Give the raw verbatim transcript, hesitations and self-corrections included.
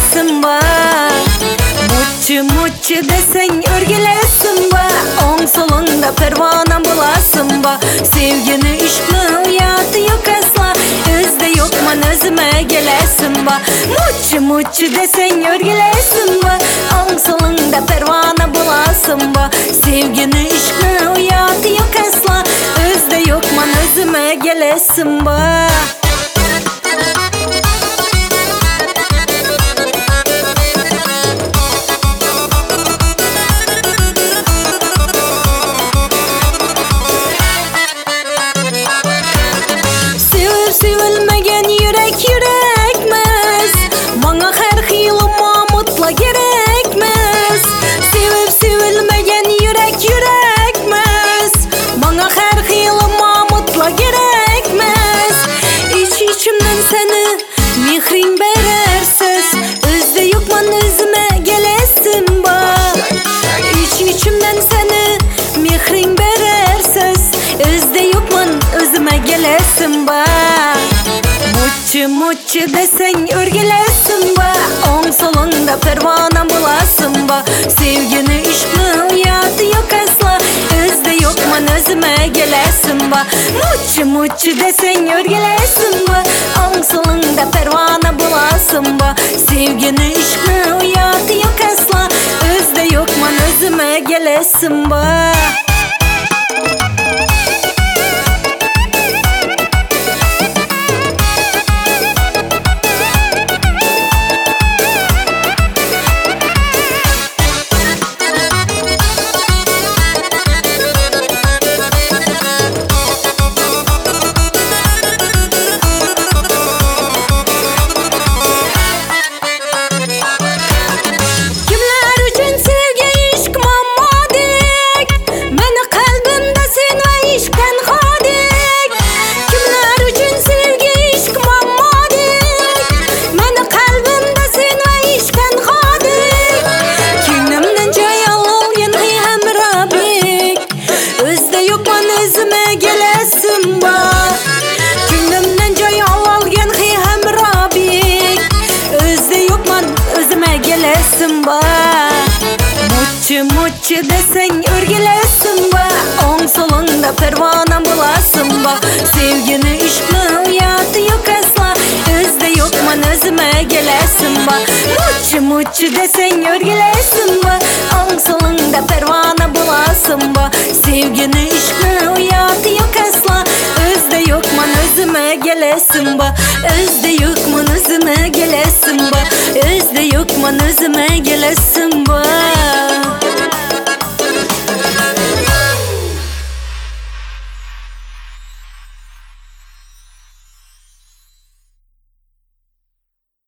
gelesin ba. Muçı muçı desen örgülesin ba. On solunda pervana bulasın ba. Sevgini işkli hayatı yok asla. Özde yok man özüme gelesin ba. Muçı muçı desen örgülesin ba. On solunda pervana bulasın ba. Sevgini işkli hayatı yok asla. Özde yok man özüme gelesin ba. Sevilmegen yürek yürekmez. Bana her hilma mutla gerekmez. Sevip sevilmegen yürek yürekmez. Bana her hilma mutla gerekmez. İç içimden seni mihrin berersiz. Özde yokman özüme gelesin ba. İç içimden seni mihrin berersiz. Özde yokman özüme gelesin ba. Muçı muçı desen örgülesin ba. On solunda pervana bulasın ba. Sevgini işkli hayatı yok asla. Özde yok man özüme gelesin ba. Muçı muçı desen örgülesin ba. On solunda pervana bulasın ba. Sevgini işkli hayatı yok asla. Özde yok man özüme gelesin ba. Muçı muçı desen örgülesin ba. On solunda pervana bulasın ba. Sevgini işkli hayatı yok asla. Özde yok man özüme gelesin ba. Muçı muçı desen örgülesin ba. On solunda pervana bulasın ba. Sevgini işkli hayatı yok asla. Özde yok man özüme gelesin ba. Özde yok man özüme gelesin ba. Özde yok man özüme gelesin ba.